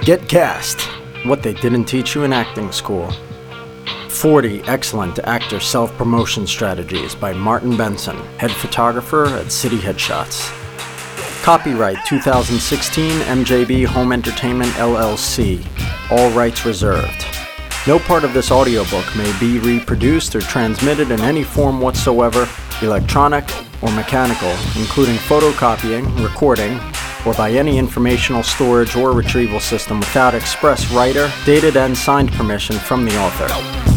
Get Cast, What They Didn't Teach You in Acting School. 40 Excellent Actor Self-Promotion Strategies by Martin Benson, head photographer at City Headshots. Copyright 2016 MJB Home Entertainment LLC. All rights reserved. No part of this audiobook may be reproduced or transmitted in any form whatsoever, electronic or mechanical, including photocopying, recording, or by any informational storage or retrieval system without express writer, dated and signed permission from the author.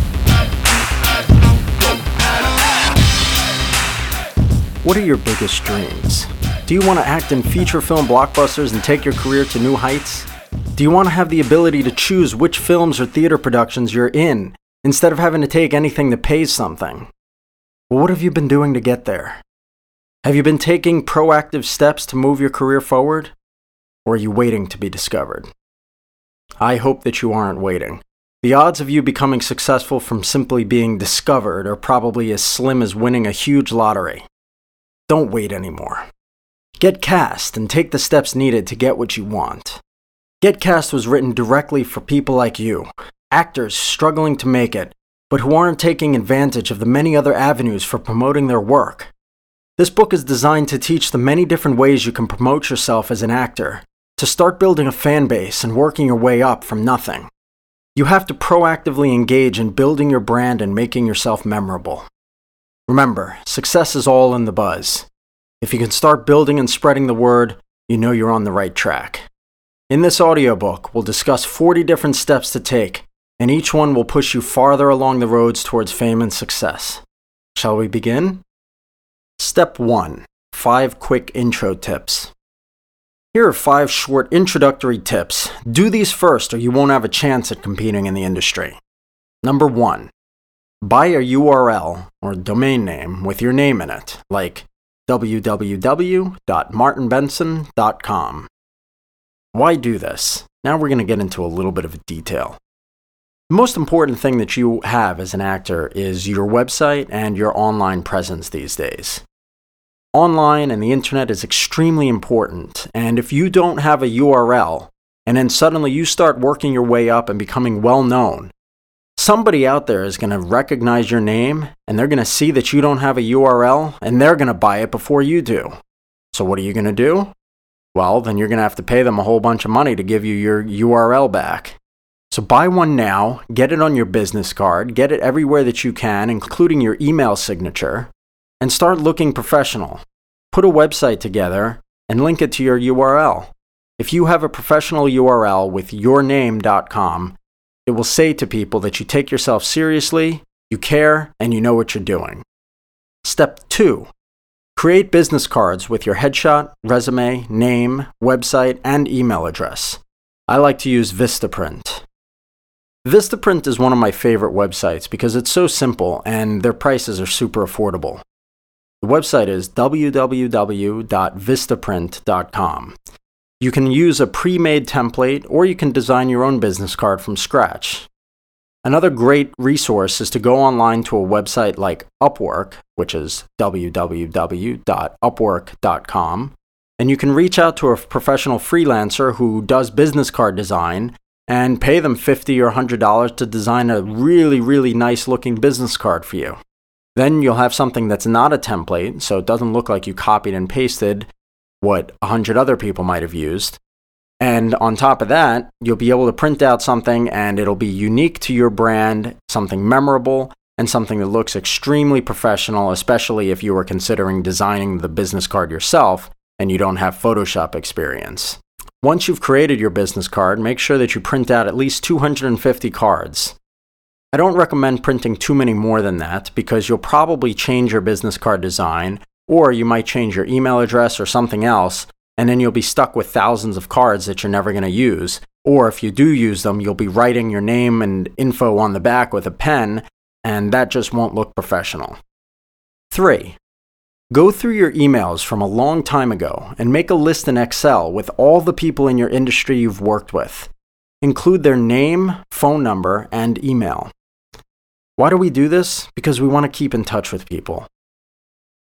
What are your biggest dreams? Do you want to act in feature film blockbusters and take your career to new heights? Do you want to have the ability to choose which films or theater productions you're in, instead of having to take anything that pays something? Well, what have you been doing to get there? Have you been taking proactive steps to move your career forward? Or are you waiting to be discovered? I hope that you aren't waiting. The odds of you becoming successful from simply being discovered are probably as slim as winning a huge lottery. Don't wait anymore. Get cast and take the steps needed to get what you want. Get Cast was written directly for people like you, actors struggling to make it, but who aren't taking advantage of the many other avenues for promoting their work. This book is designed to teach the many different ways you can promote yourself as an actor, to start building a fan base and working your way up from nothing. You have to proactively engage in building your brand and making yourself memorable. Remember, success is all in the buzz. If you can start building and spreading the word, you know you're on the right track. In this audiobook, we'll discuss 40 different steps to take, and each one will push you farther along the roads towards fame and success. Shall we begin? Step 1. 5 quick intro tips. Here are 5 short introductory tips. Do these first or you won't have a chance at competing in the industry. Number 1. Buy a URL or domain name with your name in it, like www.martinbenson.com. Why do this? Now we're going to get into a little bit of detail. The most important thing that you have as an actor is your website and your online presence these days. Online and the internet is extremely important, and if you don't have a URL, and then suddenly you start working your way up and becoming well known, somebody out there is going to recognize your name, and they're going to see that you don't have a URL, and they're going to buy it before you do. So what are you going to do? Well, then you're going to have to pay them a whole bunch of money to give you your URL back. So buy one now, get it on your business card, get it everywhere that you can, including your email signature, and start looking professional. Put a website together and link it to your URL. If you have a professional URL with yourname.com, it will say to people that you take yourself seriously, you care, and you know what you're doing. Step 2. Create business cards with your headshot, resume, name, website, and email address. I like to use Vistaprint. Vistaprint is one of my favorite websites because it's so simple and their prices are super affordable. The website is www.vistaprint.com. You can use a pre-made template or you can design your own business card from scratch. Another great resource is to go online to a website like Upwork, which is www.upwork.com, and you can reach out to a professional freelancer who does business card design and pay them $50 or $100 to design a really, really nice looking business card for you. Then you'll have something that's not a template, so it doesn't look like you copied and pasted what 100 other people might have used. And on top of that, you'll be able to print out something and it'll be unique to your brand, something memorable, and something that looks extremely professional, especially if you were considering designing the business card yourself and you don't have Photoshop experience. Once you've created your business card, make sure that you print out at least 250 cards. I don't recommend printing too many more than that because you'll probably change your business card design, or you might change your email address or something else, and then you'll be stuck with thousands of cards that you're never going to use. Or if you do use them, you'll be writing your name and info on the back with a pen, and that just won't look professional. 3. Go through your emails from a long time ago and make a list in Excel with all the people in your industry you've worked with. Include their name, phone number, and email. Why do we do this? Because we want to keep in touch with people.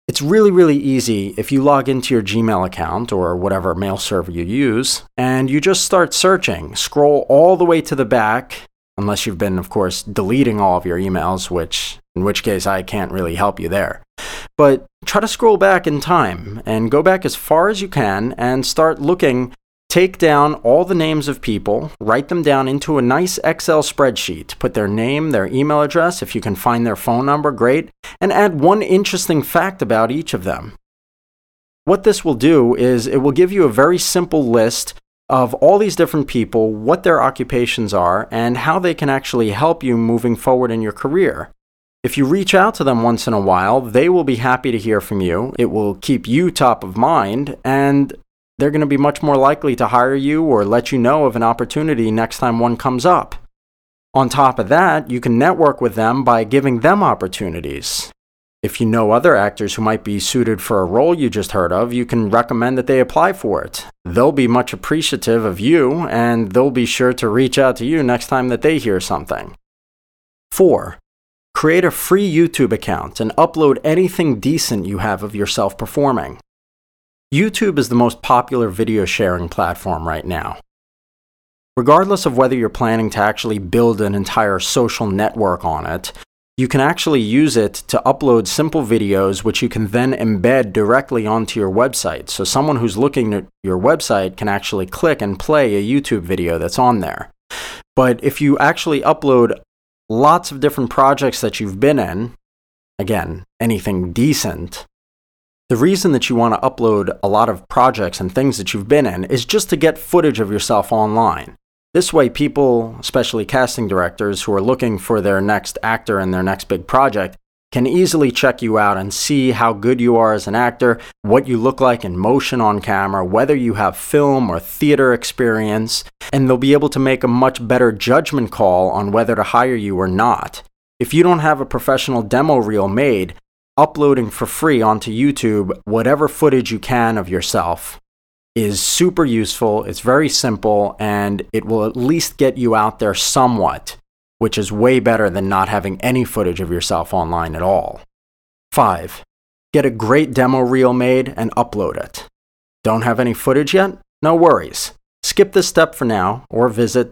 It's really, really easy if you log into your Gmail account or whatever mail server you use, and you just start searching. Scroll all the way to the back, unless you've been, of course, deleting all of your emails, in which case I can't really help you there. But try to scroll back in time and go back as far as you can and start looking. Take down all the names of people, write them down into a nice Excel spreadsheet, put their name, their email address, if you can find their phone number, great, and add one interesting fact about each of them. What this will do is it will give you a very simple list of all these different people, what their occupations are, and how they can actually help you moving forward in your career. If you reach out to them once in a while, they will be happy to hear from you. It will keep you top of mind, and they're going to be much more likely to hire you or let you know of an opportunity next time one comes up. On top of that, you can network with them by giving them opportunities. If you know other actors who might be suited for a role you just heard of, you can recommend that they apply for it. They'll be much appreciative of you, and they'll be sure to reach out to you next time that they hear something. 4. Create a free YouTube account and upload anything decent you have of yourself performing. YouTube is the most popular video sharing platform right now. Regardless of whether you're planning to actually build an entire social network on it, you can actually use it to upload simple videos which you can then embed directly onto your website. So someone who's looking at your website can actually click and play a YouTube video that's on there. But if you actually upload lots of different projects that you've been in, again, anything decent, the reason that you want to upload a lot of projects and things that you've been in is just to get footage of yourself online. This way, people, especially casting directors who are looking for their next actor and their next big project, can easily check you out and see how good you are as an actor, what you look like in motion on camera, whether you have film or theater experience, and they'll be able to make a much better judgment call on whether to hire you or not. If you don't have a professional demo reel made, uploading for free onto YouTube whatever footage you can of yourself is super useful, it's very simple, and it will at least get you out there somewhat, which is way better than not having any footage of yourself online at all. 5. Get a great demo reel made and upload it. Don't have any footage yet? No worries. Skip this step for now, or visit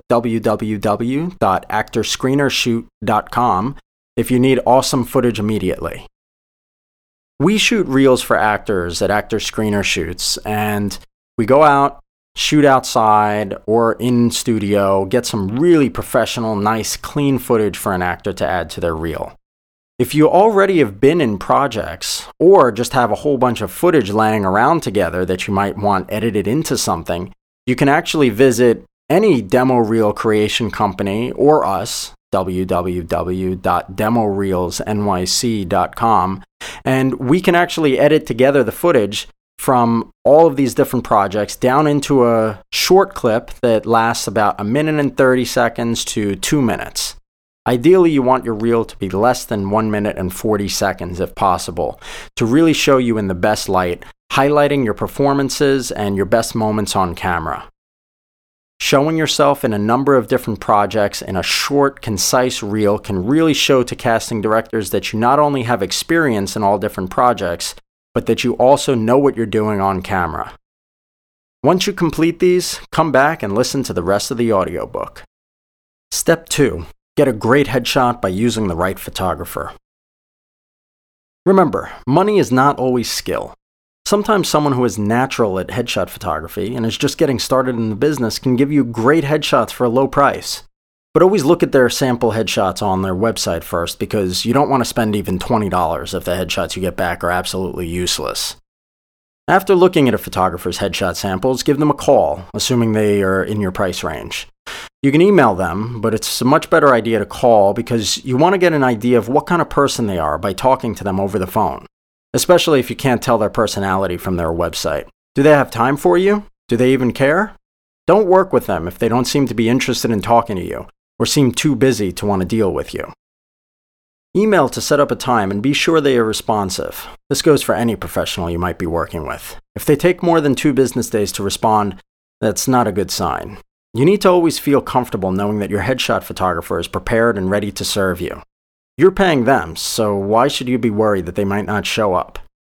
www.actorscreenershoot.com if you need awesome footage immediately. We shoot reels for actors at Actor Screener Shoots, and we go out, shoot outside or in studio, get some really professional, nice, clean footage for an actor to add to their reel. If you already have been in projects or just have a whole bunch of footage laying around together that you might want edited into something, you can actually visit any demo reel creation company or us, www.demoreelsnyc.com, and we can actually edit together the footage from all of these different projects down into a short clip that lasts about 1 minute and 30 seconds to 2 minutes. Ideally, you want your reel to be less than 1 minute and 40 seconds if possible, to really show you in the best light, highlighting your performances and your best moments on camera. Showing yourself in a number of different projects in a short, concise reel can really show to casting directors that you not only have experience in all different projects, but that you also know what you're doing on camera. Once you complete these, come back and listen to the rest of the audiobook. Step 2. Get a great headshot by using the right photographer. Remember, money is not always skill. Sometimes someone who is natural at headshot photography and is just getting started in the business can give you great headshots for a low price. But always look at their sample headshots on their website first, because you don't want to spend even $20 if the headshots you get back are absolutely useless. After looking at a photographer's headshot samples, give them a call, assuming they are in your price range. You can email them, but it's a much better idea to call because you want to get an idea of what kind of person they are by talking to them over the phone, especially if you can't tell their personality from their website. Do they have time for you? Do they even care? Don't work with them if they don't seem to be interested in talking to you, or seem too busy to want to deal with you. Email to set up a time and be sure they are responsive. This goes for any professional you might be working with. If they take more than 2 business days to respond, that's not a good sign. You need to always feel comfortable knowing that your headshot photographer is prepared and ready to serve you. You're paying them, so why should you be worried that they might not show up?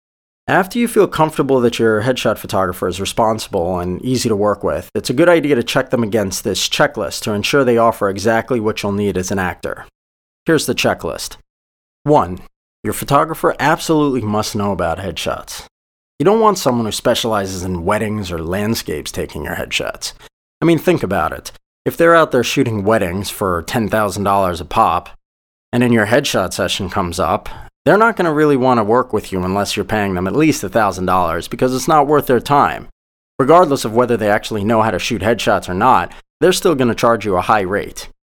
After you feel comfortable that your headshot photographer is responsible and easy to work with, it's a good idea to check them against this checklist to ensure they offer exactly what you'll need as an actor. Here's the checklist. 1. Your photographer absolutely must know about headshots. You don't want someone who specializes in weddings or landscapes taking your headshots. I mean, think about it. If they're out there shooting weddings for $10,000 a pop, and then your headshot session comes up, they're not going to really want to work with you unless you're paying them at least $1,000 because it's not worth their time. Regardless of whether they actually know how to shoot headshots or not, they're still going to charge you a high rate.